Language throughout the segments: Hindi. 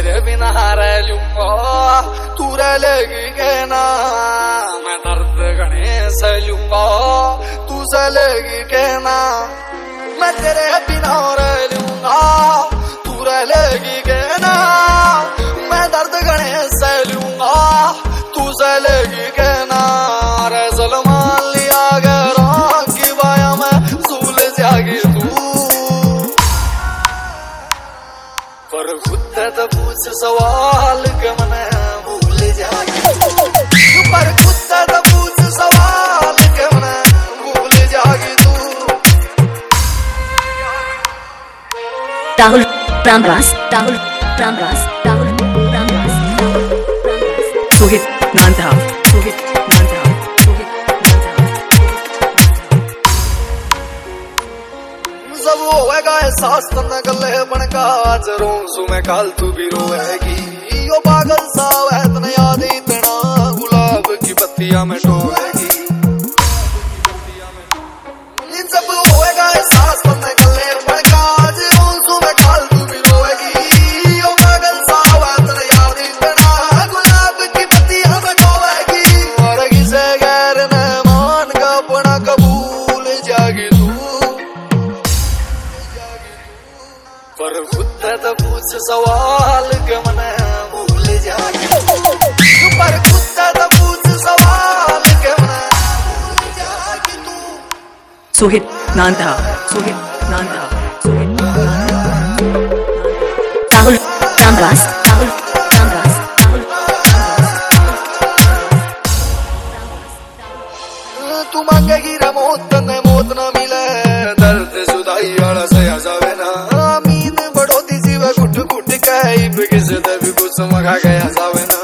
तेरे बिना रह लूंगा, तू रह लेगी कहना, मैं दर्द घने सह लूंगा, तू सह लेगी कहना, मैं तेरे बिना रह लूंगा, तू रह लेगी कहना, मैं दर्द घने सह लूंगा, तू सह लेगी कहना। रे सलमान लिया गैरों की बाया में झूल जागी तू, पर खुद तो पूछ सवाल के मने भूल जागी तू, पर खुद तो पूछ सवाल के मने भूल जागी तू। राहुल रामदास, राहुल रामदास, राहुल रामदास, सोहित नांदा, सोहित नांदा, सोहित नांदा। जब होएगा एहसास तन्ना गले बनका आज रोंसू में काल तू भी रोएगी, यो पागल सा है तने याद इतना गुलाब की पत्तियां में टोएगी। जब होएगा एहसास तन्ना गले बनका आज रोंसू में काल तू भी रोएगी, यो पागल सा है तने याद इतना गुलाब की पत्तियां में टोएगी। और किसे गैर ने मान का अपना कबूल जागी तू, पर खुद तो पूछ सवाल के मने भूल जागी तू, पर खुद तो पूछ सवाल के मने भूल जागी तू। सोहित नांदा, सोहित नांदा, सोहित नांदा। राहुल रामदास, राहुल रामदास, राहुल रामदास। तू मांगेगी रे मौत तने मौत न मिले, दर्द जुदाई वाला सया जावे ना, मीन बढ़ोती जीवा घुट घुट के बिकिस दे भी कुछ मगा गया जावे ना।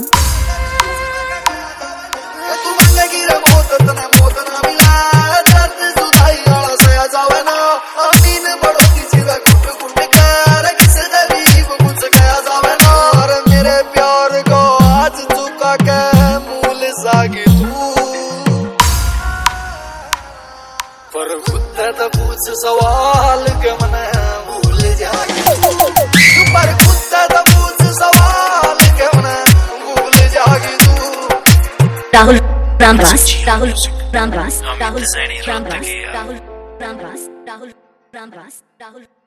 तू मांगेगी रे मौत तने मौत न मिले, दर्द जुदाई वाला सया जावे ना, मीन बढ़ोती जीवा घुट घुट के किस दे भी कुछ गया जावे ना। और मेरे प्यार को आज चुका के भूल जागी तू, पर खुद तो पूछ सवाल के मने भूल जागी तू, पर खुद तो पूछ सवाल के मने भूल जागी तू। राहुल रामदास, राहुल रामदास, राहुल रामदास, राहुल रामदास, राहुल रामदास, राहुल